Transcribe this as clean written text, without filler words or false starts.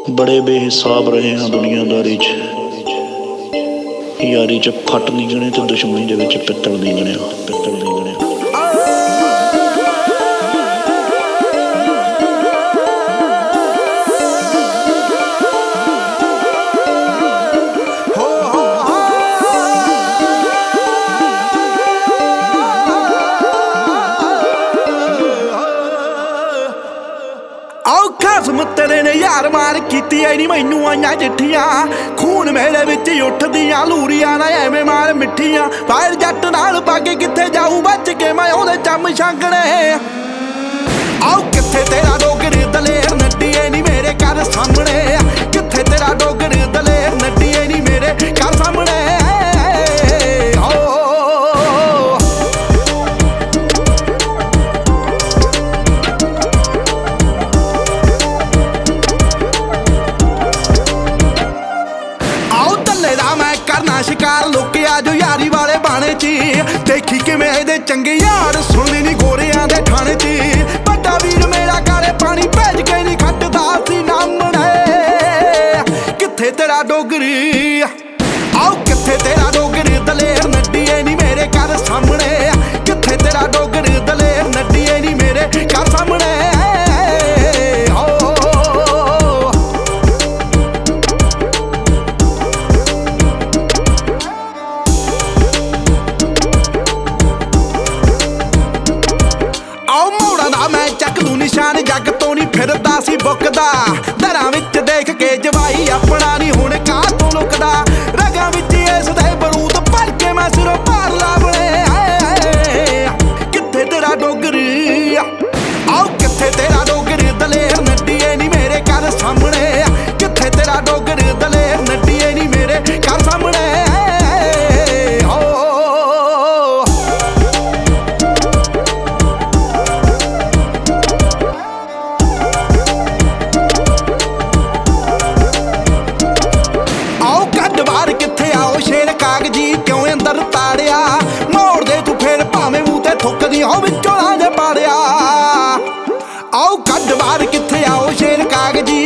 बड़े बेहिसाब रहे हाँ दुनियादारी च, यारी च फट नहीं गणे तो दुश्मनी दे विच पित्तल नहीं गणिया, पित्तल नहीं गणिया। खसम तेरे ने यार मार कीती ऐ नी मैनू आईयां चिट्ठियां, खून मेरे विच उठदियां लूरियां ना एवें मार मिट्ठियां। फायर जट नाल पाके कित्थे जाऊं बच के मैं ओहदे चम छांगणे। आओ कित्थे तेरा डोगर दलेर नड्डीए नी मेरे घर सामने, कित्थे तेरा डोगर दलेर नड्डीए नी मेरे घर सामने। मैं करना शिकार लुकिया जो यारी वाले बाणे ची, देखी किवें इहदे चंगे यार सुनदी नी गोरियां दे ठाणे ची। बड़ा वीर मेरा काले पानी भेज के नी खटदा सी नामणे। कित्थे तेरा डोगरी, आओ कित्थे तेरा डोगरी दलेर नड्डीए नी मेरे घर सामने, कित्थे तेरा डोगरी दलेर नड्डीए नी मेरे घर सामने। मैं चक लू निशान जग तो नहीं फिरदा सी बुकदा, दरां विच देख के जवाई अपना नहीं हुण काह तों लुकदा। रगां विच इस दे बरूद भर के मैं सिरों पार लावणे। कित्थे तेरा डोगरी, आओ कित्थे तेरा डोगरी दलेर नड्डीए नी मेरे घर सामने, कित्थे तेरा डोगरी दलेर नड्डीए नी मेरे घर सामने। कित्थे आओ शेर कागजी क्यों अंदर ताड़िया, मोड़ दे तू फिर भावें मूंह ते थुकदी हो विचों लांझ पाड़िया। आओ कड्ड बाहर कित्थे आओ शेर कागजी